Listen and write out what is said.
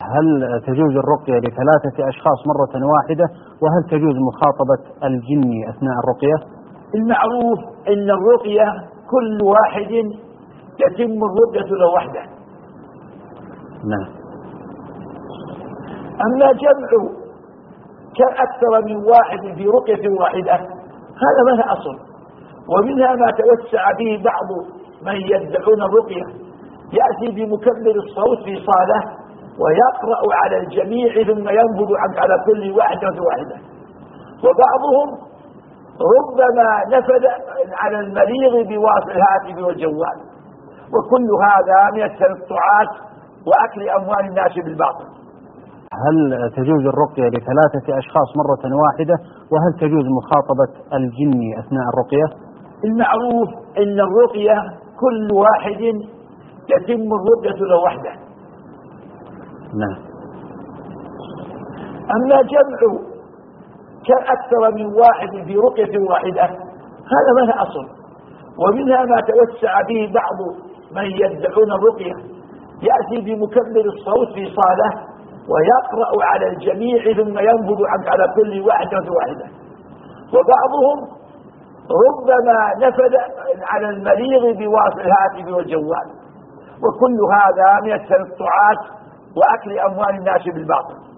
هل تجوز الرقية لثلاثة أشخاص مرة واحدة؟ وهل تجوز مخاطبة الجن أثناء الرقية؟ المعروف أن الرقية كل واحد يتم الرقية له وحده. نعم. أما جمع كأكثر من واحد في رقية واحدة هذا ما له أصل، ومنها ما توسع به بعض من يدعون الرقية، يأتي بمكبر الصوت في صالة ويقرأ على الجميع ثم ينفذ على كل واحدة واحدة، وبعضهم ربما نفذ على المريض بواسطة الهاتف والجوال، وكل هذا من التنطعات وأكل أموال الناس بالباطل. هل تجوز الرقية لثلاثة أشخاص مرة واحدة؟ وهل تجوز مخاطبة الجن أثناء الرقية؟ المعروف أن الرقية كل واحد يتم الرقية له وحده. نعم. أما جمع كأكثر من واحد في رقية واحدة هذا ما له أصل، ومنها ما توسع به بعض من يدعون الرقية، يأتي بمكبر الصوت في صالة ويقرأ على الجميع ثم ينفذ على كل واحدة واحدة، وبعضهم ربما نفذ على المريض بواسطة الهاتف والجوال، وكل هذا من التنطعات وأكل أموال الناس بالباطل.